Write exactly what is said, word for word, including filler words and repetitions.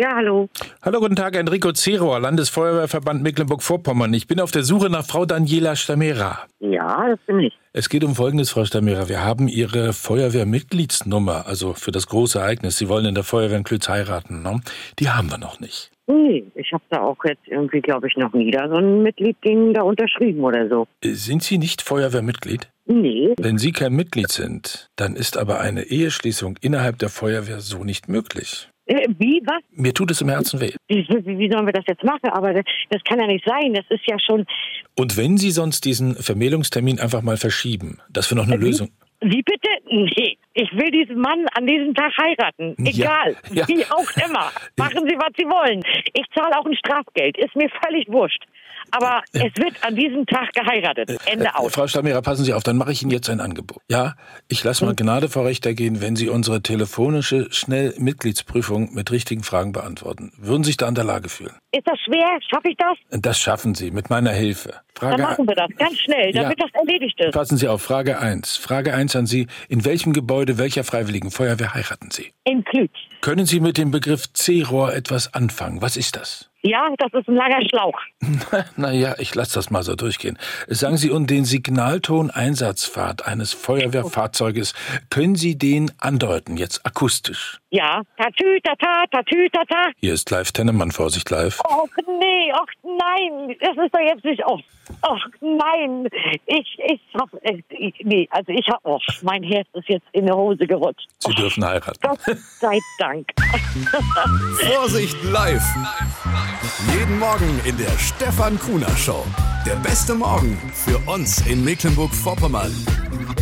Ja, hallo. Hallo, guten Tag, Enrico Zerohr, Landesfeuerwehrverband Mecklenburg-Vorpommern. Ich bin auf der Suche nach Frau Daniela Stamera. Ja, das bin ich. Es geht um Folgendes, Frau Stamera. Wir haben Ihre Feuerwehrmitgliedsnummer, also für das große Ereignis. Sie wollen in der Feuerwehr in Klütz heiraten, ne? Die haben wir noch nicht. Nee, ich habe da auch jetzt irgendwie, glaube ich, noch nie da so ein Mitgliedsding da unterschrieben oder so. Sind Sie nicht Feuerwehrmitglied? Nee. Wenn Sie kein Mitglied sind, dann ist aber eine Eheschließung innerhalb der Feuerwehr so nicht möglich. Äh, wie, was? Mir tut es im Herzen weh. Wie, wie, wie sollen wir das jetzt machen? Aber das, das kann ja nicht sein. Das ist ja schon... Und wenn Sie sonst diesen Vermählungstermin einfach mal verschieben, dass wir noch eine Wie? Lösung... Wie bitte? Nee. Ich will diesen Mann an diesem Tag heiraten. Egal. Ja, ja. Wie auch immer. Machen Sie, was Sie wollen. Ich zahle auch ein Strafgeld. Ist mir völlig wurscht. Aber Ja. es wird an diesem Tag geheiratet. Ende Äh, aus. Frau Stamera, passen Sie auf, dann mache ich Ihnen jetzt ein Angebot. Ja, ich lasse mal Gnade vor Richter gehen, wenn Sie unsere telefonische Schnellmitgliedsprüfung mit richtigen Fragen beantworten. Würden Sie sich da in der Lage fühlen? Ist das schwer? Schaffe ich das? Das schaffen Sie mit meiner Hilfe. Frage Dann machen wir das ganz schnell, damit Ja. das erledigt ist. Passen Sie auf, Frage eins. Frage eins an Sie. In welchem Gebäude welcher Freiwilligen Feuerwehr heiraten Sie? In Klütz. Können Sie mit dem Begriff C-Rohr etwas anfangen? Was ist das? Ja, das ist ein langer Schlauch. Naja, ich lasse das mal so durchgehen. Sagen Sie, und den Signalton-Einsatzpfad eines Feuerwehrfahrzeuges, können Sie den andeuten, jetzt akustisch? Ja, tatü, tata, tatü, tata. Hier ist live Tennemann, Vorsicht live. Och nee, ach nein, das ist doch jetzt nicht auf. Ach nein, ich, ich hab, ich, nee, also ich hab, oh, mein Herz ist jetzt in die Hose gerutscht. Sie dürfen heiraten. Gott sei Dank. Vorsicht live. Jeden Morgen in der Stefan Kuhner Show. Der beste Morgen für uns in Mecklenburg-Vorpommern.